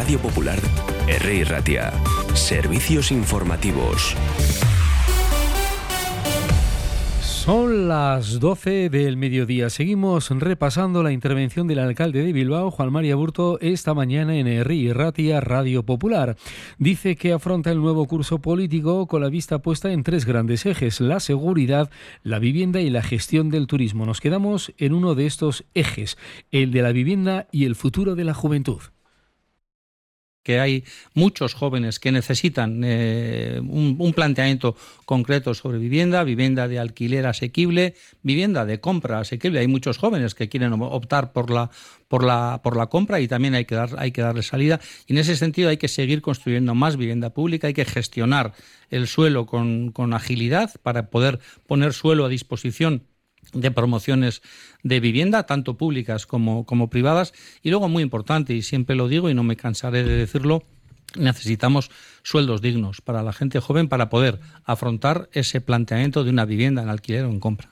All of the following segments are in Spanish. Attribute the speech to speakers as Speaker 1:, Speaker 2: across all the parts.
Speaker 1: Radio Popular, Herri Ratia. Servicios informativos.
Speaker 2: Son las 12 del mediodía. Seguimos repasando la intervención del alcalde de Bilbao, Juan Mari Aburto, esta mañana en Herri Ratia, Radio Popular. Dice que afronta el nuevo curso político con la vista puesta en tres grandes ejes: la seguridad, la vivienda y la gestión del turismo. Nos quedamos en uno de estos ejes, el de la vivienda y el futuro de la juventud.
Speaker 3: Que hay muchos jóvenes que necesitan un planteamiento concreto sobre vivienda de alquiler asequible, vivienda de compra asequible. Hay muchos jóvenes que quieren optar por la compra y también hay que darle salida. Y en ese sentido hay que seguir construyendo más vivienda pública, hay que gestionar el suelo con agilidad para poder poner suelo a disposición de promociones de vivienda, tanto públicas como privadas. Y luego, muy importante, y siempre lo digo y no me cansaré de decirlo, necesitamos sueldos dignos para la gente joven para poder afrontar ese planteamiento de una vivienda en alquiler o en compra.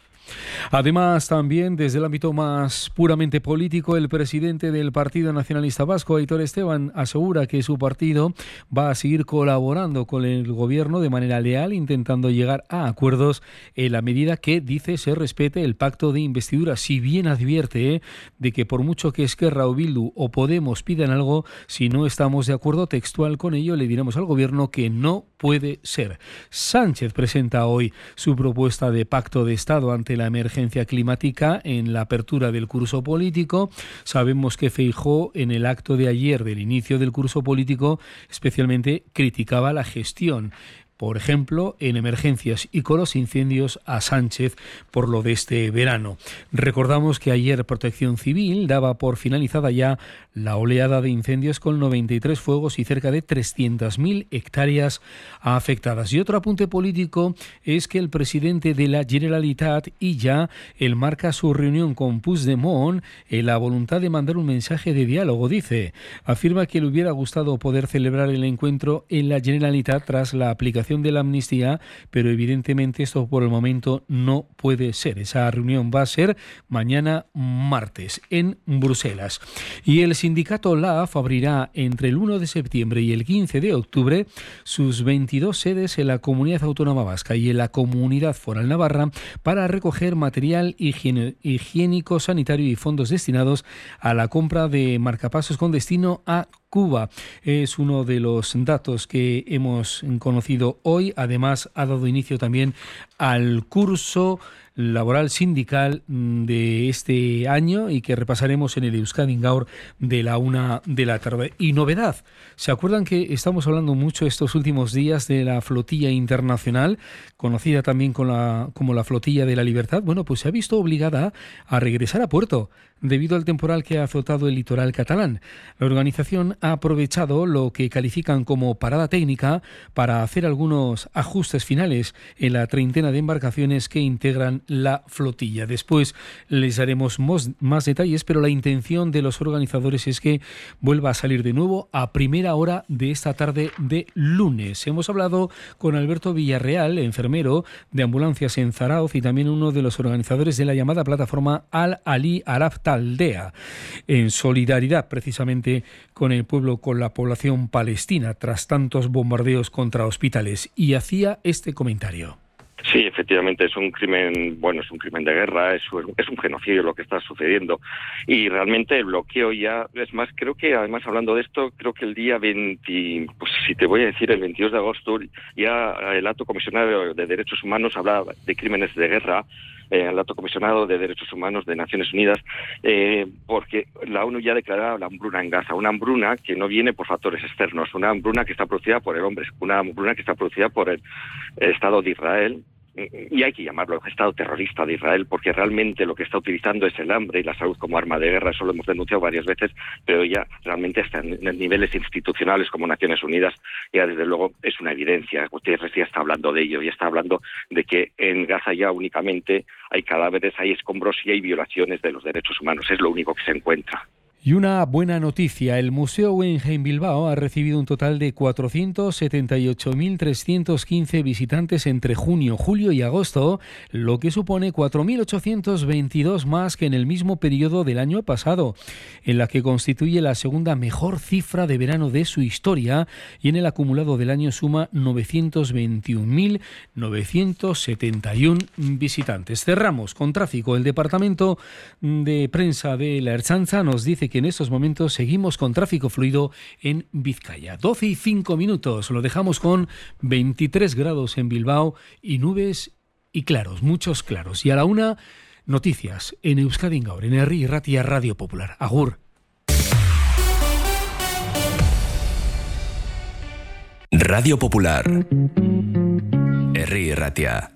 Speaker 2: Además, también desde el ámbito más puramente político, el presidente del Partido Nacionalista Vasco, Aitor Esteban, asegura que su partido va a seguir colaborando con el gobierno de manera leal, intentando llegar a acuerdos en la medida que, dice, se respete el pacto de investidura. Si bien advierte de que por mucho que Esquerra o Bildu o Podemos pidan algo, si no estamos de acuerdo textual con ello, le diremos al gobierno que no puede ser. Sánchez presenta hoy su propuesta de pacto de Estado ante la emergencia climática en la apertura del curso político. Sabemos que Feijóo, en el acto de ayer del inicio del curso político, especialmente criticaba la gestión, por ejemplo, en emergencias y con los incendios, a Sánchez por lo de este verano. Recordamos que ayer Protección Civil daba por finalizada ya la oleada de incendios con 93 fuegos y cerca de 300.000 hectáreas afectadas. Y otro apunte político es que el presidente de la Generalitat, Illa, marca su reunión con Puigdemont en la voluntad de mandar un mensaje de diálogo. Dice, afirma que le hubiera gustado poder celebrar el encuentro en la Generalitat tras la aplicación de la amnistía, pero evidentemente esto por el momento no puede ser. Esa reunión va a ser mañana martes en Bruselas. Y el sindicato LAF abrirá entre el 1 de septiembre y el 15 de octubre sus 22 sedes en la Comunidad Autónoma Vasca y en la Comunidad Foral Navarra para recoger material higiénico, sanitario y fondos destinados a la compra de marcapasos con destino a Cuba. Es uno de los datos que hemos conocido hoy. Además, ha dado inicio también al curso laboral sindical de este año y que repasaremos en el Euskadi Gaur de la 1 de la tarde. Y novedad, ¿se acuerdan que estamos hablando mucho estos últimos días de la flotilla internacional, conocida también como la flotilla de la libertad? Bueno, pues se ha visto obligada a regresar a puerto debido al temporal que ha azotado el litoral catalán. La organización ha aprovechado lo que califican como parada técnica para hacer algunos ajustes finales en la treintena de embarcaciones que integran la flotilla. Después les daremos más detalles, pero la intención de los organizadores es que vuelva a salir de nuevo a primera hora de esta tarde de lunes. Hemos hablado con Alberto Villarreal, enfermero de ambulancias en Zarauz y también uno de los organizadores de la llamada plataforma Al-Ali Arab Taldea, en solidaridad precisamente con el pueblo, con la población palestina, tras tantos bombardeos contra hospitales. Y hacía este comentario.
Speaker 4: Sí, efectivamente, es un crimen de guerra, es un genocidio lo que está sucediendo. Y realmente el bloqueo ya, es más, creo que además hablando de esto, creo que el día 20, pues si te voy a decir, el 22 de agosto, ya el Alto Comisionado de Derechos Humanos hablaba de crímenes de guerra, el Alto Comisionado de Derechos Humanos de Naciones Unidas, porque la ONU ya declaraba la hambruna en Gaza, una hambruna que no viene por factores externos, una hambruna que está producida por el hombre, una hambruna que está producida por el Estado de Israel, y hay que llamarlo Estado terrorista de Israel, porque realmente lo que está utilizando es el hambre y la salud como arma de guerra. Eso lo hemos denunciado varias veces, pero ya realmente hasta en niveles institucionales como Naciones Unidas, ya desde luego es una evidencia. Guterres ya está hablando de ello, ya está hablando de que en Gaza ya únicamente hay cadáveres, hay escombros y hay violaciones de los derechos humanos. Es lo único que se encuentra.
Speaker 2: Y una buena noticia, el Museo Guggenheim Bilbao ha recibido un total de 478.315 visitantes entre junio, julio y agosto, lo que supone 4.822 más que en el mismo periodo del año pasado, en la que constituye la segunda mejor cifra de verano de su historia, y en el acumulado del año suma 921.971 visitantes. Cerramos con tráfico. El Departamento de Prensa de la Ertzaintza nos dice que en estos momentos seguimos con tráfico fluido en Vizcaya. 12:05. Lo dejamos con 23 grados en Bilbao y nubes y claros, muchos claros. Y a la 1, noticias en Euskadi Gaur, en Herri Ratia Radio Popular. Agur.
Speaker 1: Radio Popular. Herri Ratia.